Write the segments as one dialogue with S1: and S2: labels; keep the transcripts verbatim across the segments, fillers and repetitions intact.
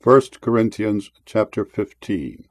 S1: First Corinthians chapter fifteen.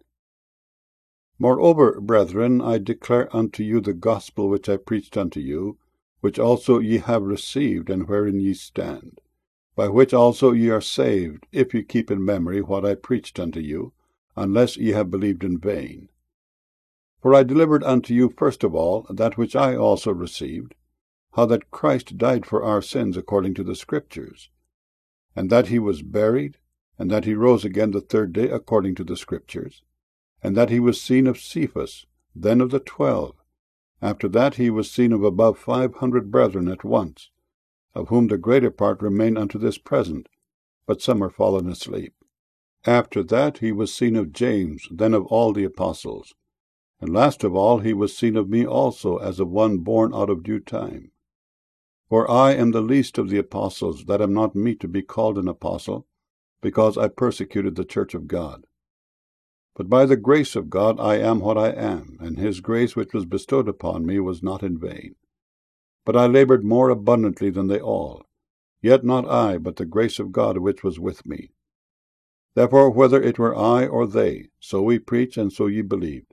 S1: Moreover, brethren, I declare unto you the gospel which I preached unto you, which also ye have received, and wherein ye stand, by which also ye are saved, if ye keep in memory what I preached unto you, unless ye have believed in vain. For I delivered unto you first of all that which I also received, how that Christ died for our sins according to the Scriptures, and that he was buried, and that he rose again the third day according to the Scriptures, and that he was seen of Cephas, then of the twelve. After that he was seen of above five hundred brethren at once, of whom the greater part remain unto this present, but some are fallen asleep. After that he was seen of James, then of all the apostles. And last of all he was seen of me also, as of one born out of due time. For I am the least of the apostles, that am not meet to be called an apostle, because I persecuted the church of God. But by the grace of God I am what I am, and his grace which was bestowed upon me was not in vain. But I labored more abundantly than they all, yet not I, but the grace of God which was with me. Therefore, whether it were I or they, so we preach, and so ye believed.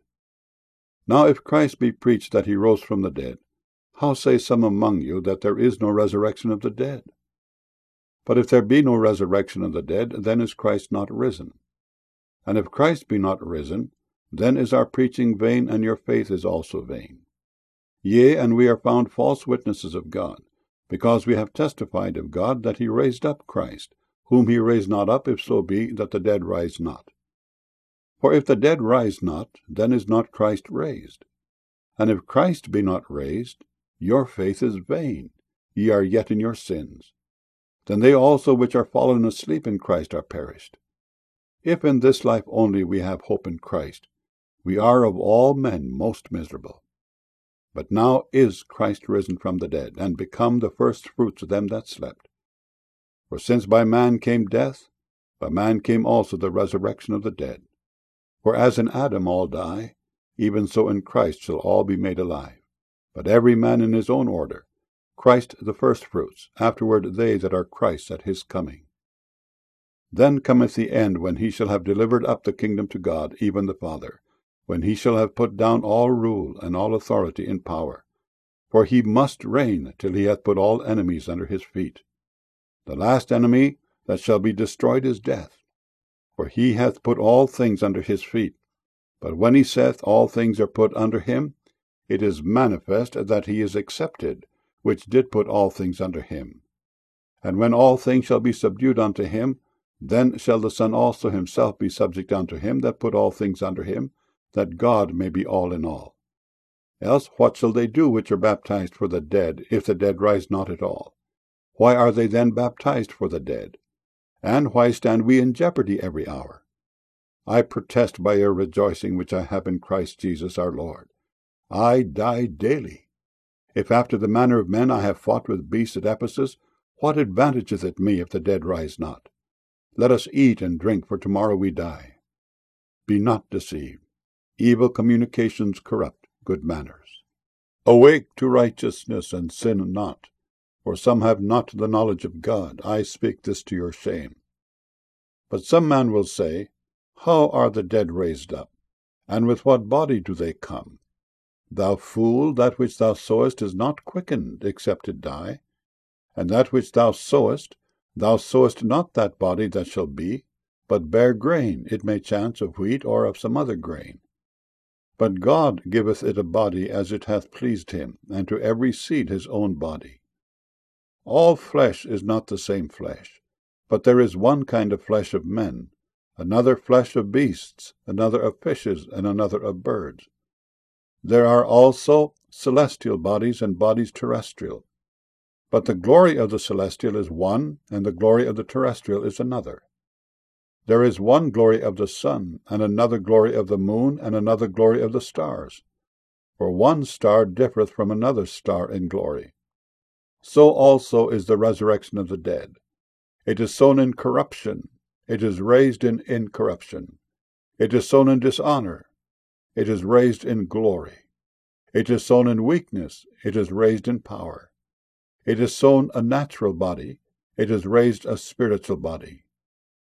S1: Now if Christ be preached that he rose from the dead, how say some among you that there is no resurrection of the dead? But if there be no resurrection of the dead, then is Christ not risen. And if Christ be not risen, then is our preaching vain, and your faith is also vain. Yea, and we are found false witnesses of God, because we have testified of God that he raised up Christ, whom he raised not up, if so be that the dead rise not. For if the dead rise not, then is not Christ raised. And if Christ be not raised, your faith is vain, ye are yet in your sins. Then they also which are fallen asleep in Christ are perished. If in this life only we have hope in Christ, we are of all men most miserable. But now is Christ risen from the dead, and become the firstfruits of them that slept. For since by man came death, by man came also the resurrection of the dead. For as in Adam all die, even so in Christ shall all be made alive. But every man in his own order, Christ the firstfruits, afterward they that are Christ's at his coming. Then cometh the end, when he shall have delivered up the kingdom to God, even the Father, when he shall have put down all rule and all authority and power. For he must reign till he hath put all enemies under his feet. The last enemy that shall be destroyed is death. For he hath put all things under his feet. But when he saith all things are put under him, it is manifest that he is accepted, which did put all things under him. And when all things shall be subdued unto him, then shall the Son also himself be subject unto him that put all things under him, that God may be all in all. Else what shall they do which are baptized for the dead, if the dead rise not at all? Why are they then baptized for the dead? And why stand we in jeopardy every hour? I protest by your rejoicing which I have in Christ Jesus our Lord. I die daily. If after the manner of men I have fought with beasts at Ephesus, what advantageth it me if the dead rise not? Let us eat and drink, for tomorrow we die. Be not deceived. Evil communications corrupt good manners. Awake to righteousness, and sin not. For some have not the knowledge of God. I speak this to your shame. But some man will say, How are the dead raised up? And with what body do they come? Thou fool, that which thou sowest is not quickened, except it die. And that which thou sowest, thou sowest not that body that shall be, but bare grain, it may chance of wheat or of some other grain. But God giveth it a body as it hath pleased him, and to every seed his own body. All flesh is not the same flesh, but there is one kind of flesh of men, another flesh of beasts, another of fishes, and another of birds. There are also celestial bodies and bodies terrestrial. But the glory of the celestial is one, and the glory of the terrestrial is another. There is one glory of the sun, and another glory of the moon, and another glory of the stars. For one star differeth from another star in glory. So also is the resurrection of the dead. It is sown in corruption, it is raised in incorruption. It is sown in dishonor, it is raised in glory. It is sown in weakness, it is raised in power. It is sown a natural body, it is raised a spiritual body.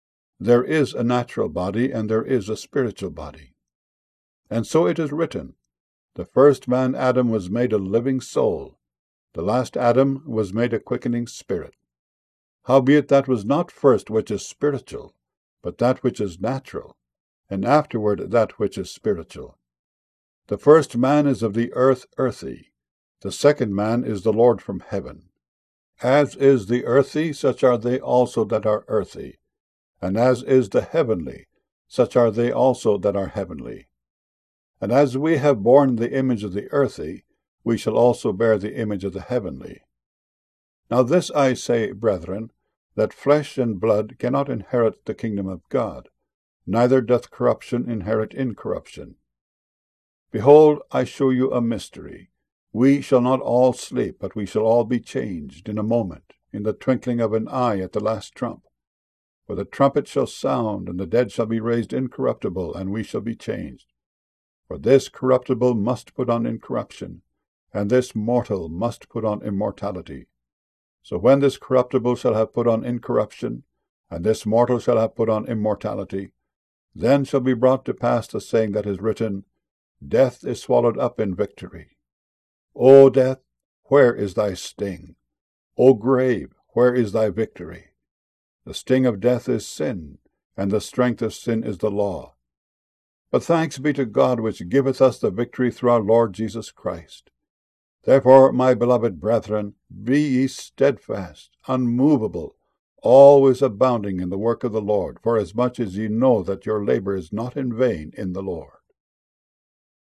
S1: there is a natural body, and there is a spiritual body. And so it is written, the first man Adam was made a living soul, the last Adam was made a quickening spirit. Howbeit that was not first which is spiritual, but that which is natural, and afterward that which is spiritual. The first man is of the earth earthy, the second man is the Lord from heaven. As is the earthy, such are they also that are earthy, and as is the heavenly, such are they also that are heavenly. And as we have borne the image of the earthy, we shall also bear the image of the heavenly. Now this I say, brethren, that flesh and blood cannot inherit the kingdom of God, neither doth corruption inherit incorruption. Behold, I show you a mystery. We shall not all sleep, but we shall all be changed in a moment, in the twinkling of an eye at the last trump. For the trumpet shall sound, and the dead shall be raised incorruptible, and we shall be changed. For this corruptible must put on incorruption, and this mortal must put on immortality. So when this corruptible shall have put on incorruption, and this mortal shall have put on immortality, then shall be brought to pass the saying that is written, Death is swallowed up in victory. O death, where is thy sting? O grave, where is thy victory? The sting of death is sin, and the strength of sin is the law. But thanks be to God, which giveth us the victory through our Lord Jesus Christ. Therefore, my beloved brethren, be ye steadfast, unmovable, always abounding in the work of the Lord, forasmuch as ye know that your labor is not in vain in the Lord.